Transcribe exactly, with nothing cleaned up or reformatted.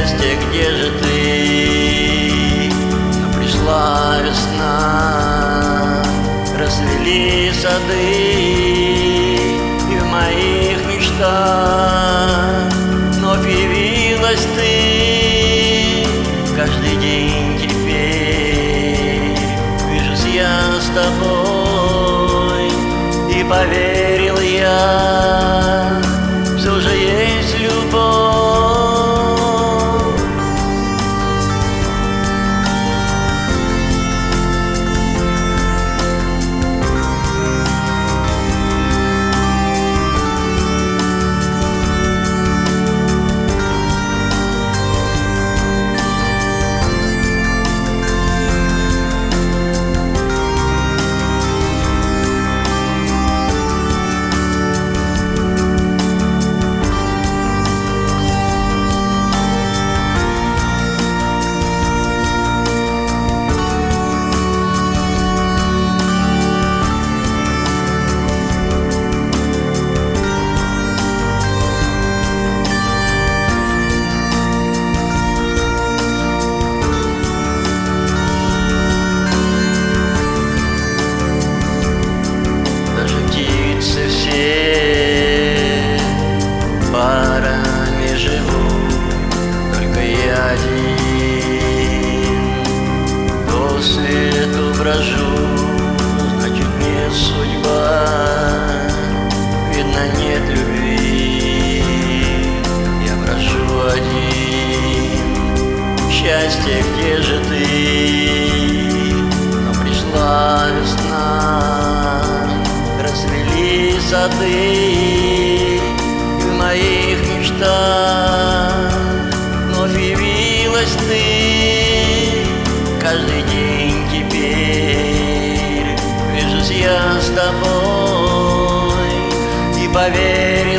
Счастье, где же ты? Но пришла весна, расцвели сады, и в моих мечтах вновь явилась ты. Каждый день теперь вижусь я с тобой, и поверил я, все же есть любовь. Все парами живут, только я один по свету брожу. Значит, не судьба, видно, нет любви, я брожу один. Счастье, где же ты? Но пришла весна, расцвели сады, и в моих мечтах вновь явилась ты. Каждый день теперь вижусь я с тобой, и поверил